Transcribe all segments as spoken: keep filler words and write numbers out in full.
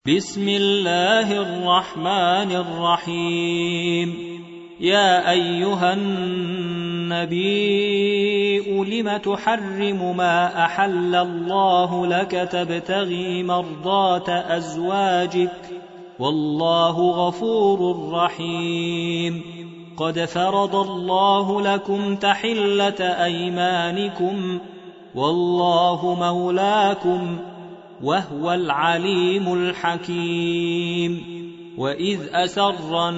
بسم الله الرحمن الرحيم. يا أيها النبي لم تحرم ما أحل الله لك تبتغي مرضات أزواجك والله غفور رحيم. قد فرض الله لكم تحلة أيمانكم والله مولاكم وهو العليم الحكيم. وإذ أسر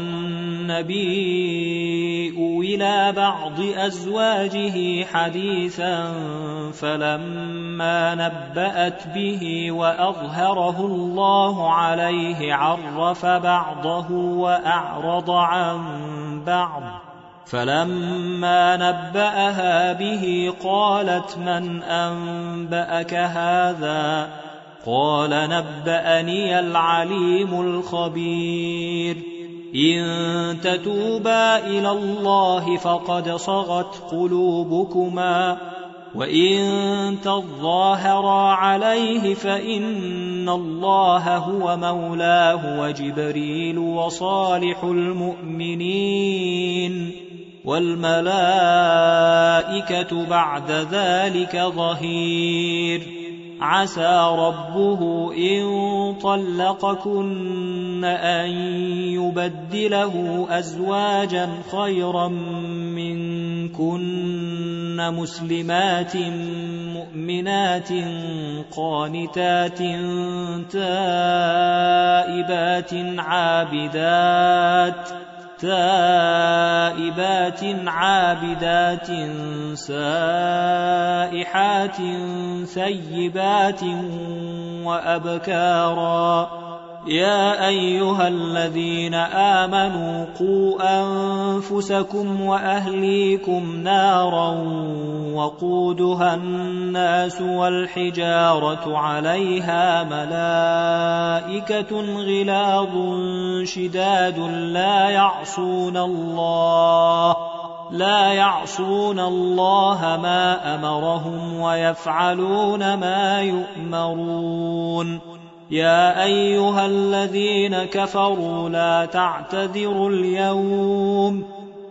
النبي إلى بعض أزواجه حديثا فلما نبأت به وأظهره الله عليه عرف بعضه وأعرض عن بعض، فلما نبأها به قالت من أنبأك هذا؟ قال نبأني العليم الخبير. إن تتوبا إلى الله فقد صغت قلوبكما وإن تظاهرا عليه فإن الله هو مولاه وجبريل وصالح المؤمنين والملائكة بعد ذلك ظهير. عسى ربه إن طلقكن أن يبدله أزواجا خيرا منكن مسلمات مؤمنات قانتات تائبات عابدات تائبات عابدات سائحات ثيبات وأبكارا. يا أيها الذين آمنوا قوا أنفسكم وأهليكم نارا وقودها الناس والحجارة عليها ملائكة غلاظ شداد لا يعصون الله لا يعصون الله ما أمرهم ويفعلون ما يؤمرون. يا أيها الذين كفروا لا تعتذروا اليوم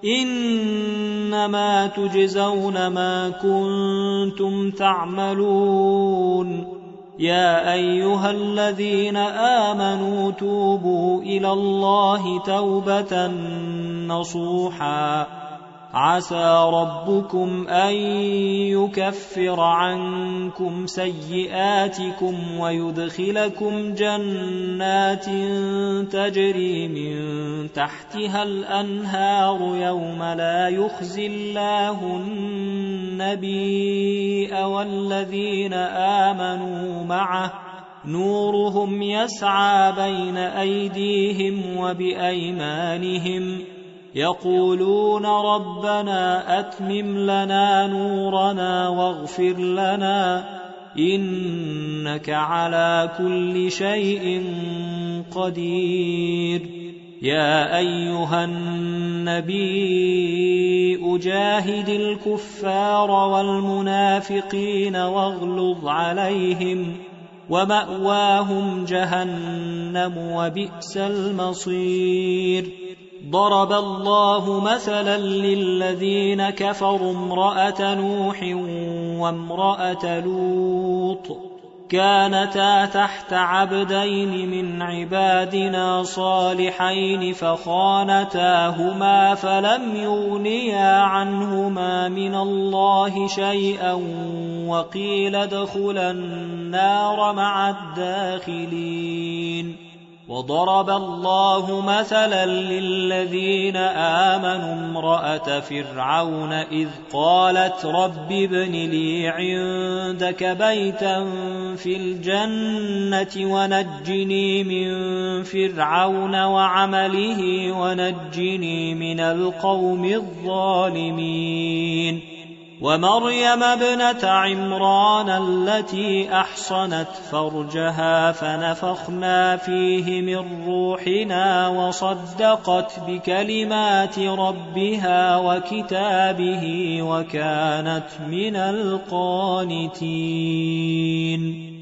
إنما تجزون ما كنتم تعملون. يا أيها الذين آمنوا توبوا إلى الله توبة نصوحا عسى ربكم أن يكفر عنكم سيئاتكم ويدخلكم جنات تجري من تحتها الأنهار يوم لا يخزي الله النبي والذين آمنوا معه نورهم يسعى بين أيديهم وبأيمانهم يقولون ربنا أتمم لنا نورنا واغفر لنا إنك على كل شيء قدير. يا أيها النبي جاهد الكفار والمنافقين واغلظ عليهم ومأواهم جهنم وبئس المصير. ضرب الله مثلا للذين كفروا امرأة نوح وامرأة لوط كانتا تحت عبدين من عبادنا صالحين فخانتاهما فلم يغنيا عنهما من الله شيئا وقيل ادخلا النار مع الداخلين. وضرب الله مثلا للذين آمنوا امرأة فرعون إذ قالت رب ابن لي عندك بيتا في الجنة ونجني من فرعون وعمله ونجني من القوم الظالمين. ومريم ابنة عمران التي أحصنت فرجها فنفخنا فيه من روحنا وصدقت بكلمات ربها وكتابه وكانت من القانتين.